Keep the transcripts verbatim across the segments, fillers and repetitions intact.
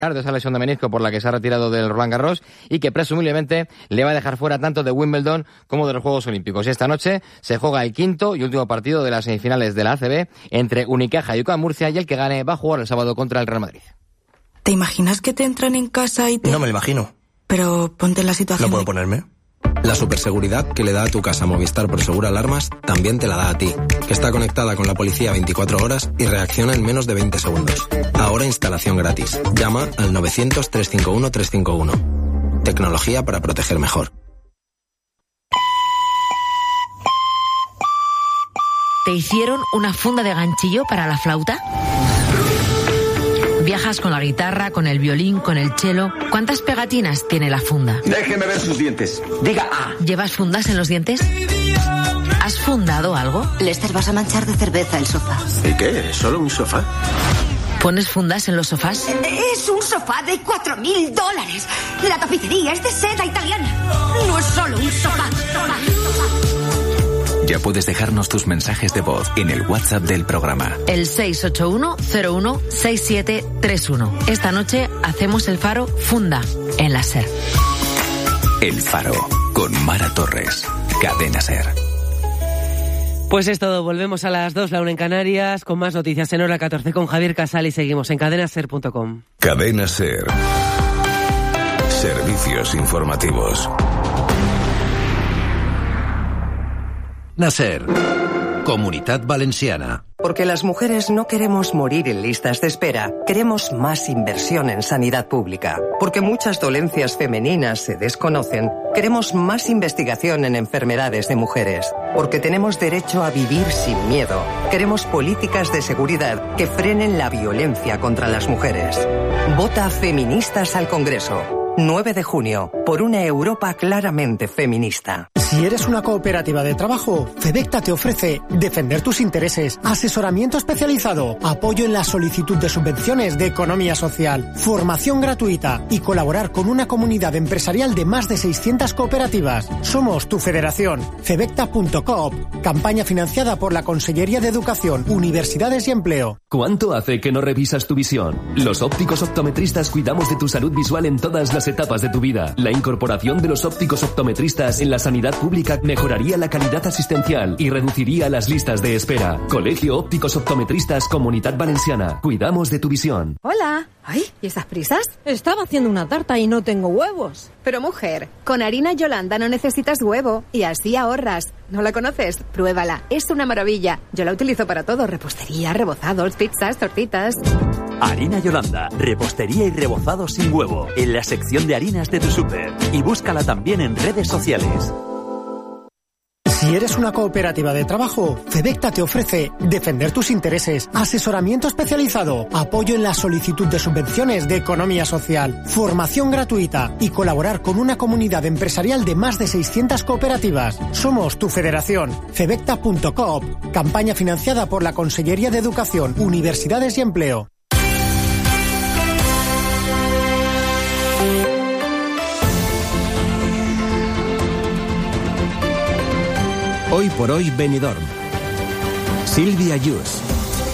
de esa lesión de menisco por la que se ha retirado del Roland Garros y que presumiblemente le va a dejar fuera tanto de Wimbledon como de los Juegos Olímpicos. Y esta noche se juega el quinto y último partido de las semifinales de la A C B entre Unicaja y U C A M Murcia, y el que gane va a jugar el sábado contra el Real Madrid. ¿Te imaginas que te entran en casa y te...? No me lo imagino. Pero ponte en la situación... ¿No puedo de... ponerme? La superseguridad que le da a tu casa Movistar Prosegur Alarmas también te la da a ti, que está conectada con la policía veinticuatro horas y reacciona en menos de veinte segundos. Ahora instalación gratis. Llama al novecientos, trescientos cincuenta y uno, trescientos cincuenta y uno. Tecnología para proteger mejor. ¿Te hicieron una funda de ganchillo para la flauta? Viajas con la guitarra, con el violín, con el cello. ¿Cuántas pegatinas tiene la funda? Déjeme ver sus dientes. Diga A. ¿Llevas fundas en los dientes? ¿Has fundado algo? Lester, vas a manchar de cerveza el sofá. ¿Y qué? ¿Solo un sofá? ¿Pones fundas en los sofás? Es un sofá de cuatro mil dólares. La tapicería es de seda italiana. No es solo un sofá. sofá, sofá. Ya puedes dejarnos tus mensajes de voz en el WhatsApp del programa. El seis ocho uno cero uno seis siete tres uno. Esta noche hacemos el Faro Funda en la SER. El Faro con Mara Torres. Cadena SER. Pues es todo, volvemos a las dos, la una en Canarias, con más noticias en hora catorce con Javier Casal y seguimos en cadena ser punto com. Cadena SER. Servicios informativos. Nacer. Comunitat Valenciana. Porque las mujeres no queremos morir en listas de espera, queremos más inversión en sanidad pública. Porque muchas dolencias femeninas se desconocen, queremos más investigación en enfermedades de mujeres. Porque tenemos derecho a vivir sin miedo. Queremos políticas de seguridad que frenen la violencia contra las mujeres. Vota Feministas al Congreso. nueve de junio, por una Europa claramente feminista. Si eres una cooperativa de trabajo, Fedecta te ofrece defender tus intereses, asesoramiento especializado, apoyo en la solicitud de subvenciones de economía social, formación gratuita y colaborar con una comunidad empresarial de más de seiscientas cooperativas. Somos tu federación. Fedecta punto coop, campaña financiada por la Consellería de Educación, Universidades y Empleo. ¿Cuánto hace que no revisas tu visión? Los ópticos optometristas cuidamos de tu salud visual en todas las etapas de tu vida. La incorporación de los ópticos optometristas en la sanidad pública mejoraría la calidad asistencial y reduciría las listas de espera. Colegio Ópticos Optometristas Comunitat Valenciana. Cuidamos de tu visión. Hola. Ay, ¿y estas prisas? Estaba haciendo una tarta y no tengo huevos. Pero mujer, con harina Yolanda no necesitas huevo y así ahorras. ¿No la conoces? Pruébala, es una maravilla. Yo la utilizo para todo, repostería, rebozados, pizzas, tortitas. Harina Yolanda, repostería y rebozado sin huevo, en la sección de harinas de tu súper. Y búscala también en redes sociales. Si eres una cooperativa de trabajo, Fedecta te ofrece defender tus intereses, asesoramiento especializado, apoyo en la solicitud de subvenciones de economía social, formación gratuita y colaborar con una comunidad empresarial de más de seiscientas cooperativas. Somos tu federación. Fedecta punto coop, campaña financiada por la Consellería de Educación, Universidades y Empleo. Hoy por hoy Benidorm. Silvia Yus.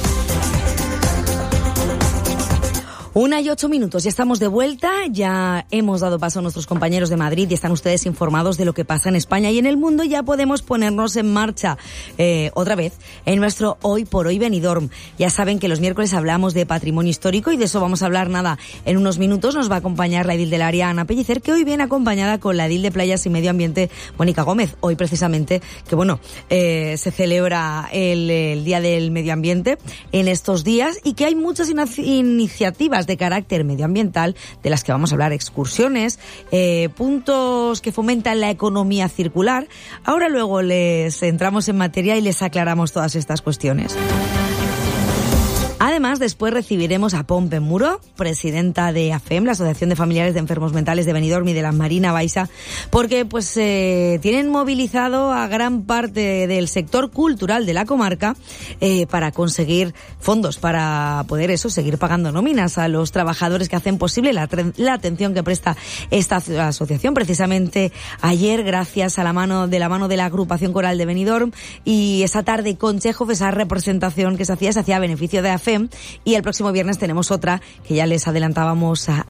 Una y ocho minutos, ya estamos de vuelta, ya hemos dado paso a nuestros compañeros de Madrid y están ustedes informados de lo que pasa en España y en el mundo. Ya podemos ponernos en marcha eh, otra vez en nuestro Hoy por Hoy Benidorm. Ya saben que los miércoles hablamos de patrimonio histórico y de eso vamos a hablar nada. En unos minutos nos va a acompañar la edil del área, Ana Pellicer, que hoy viene acompañada con la edil de Playas y Medio Ambiente, Mónica Gómez. Hoy precisamente, que bueno, eh, se celebra el, el Día del Medio Ambiente en estos días y que hay muchas in- iniciativas de carácter medioambiental de las que vamos a hablar, excursiones, eh, puntos que fomentan la economía circular. Ahora luego les entramos en materia y les aclaramos todas estas cuestiones. Además, después recibiremos a Pompe Muro, presidenta de A F E M, la Asociación de Familiares de Enfermos Mentales de Benidorm y de la Marina Baixa, porque pues eh, tienen movilizado a gran parte del sector cultural de la comarca eh, para conseguir fondos, para poder eso, seguir pagando nóminas a los trabajadores que hacen posible la, la atención que presta esta asociación. Precisamente ayer, gracias a la mano de la mano de la agrupación coral de Benidorm y esa tarde Conchejo, esa representación que se hacía, se hacía a beneficio de A F E M, y el próximo viernes tenemos otra que ya les adelantábamos a,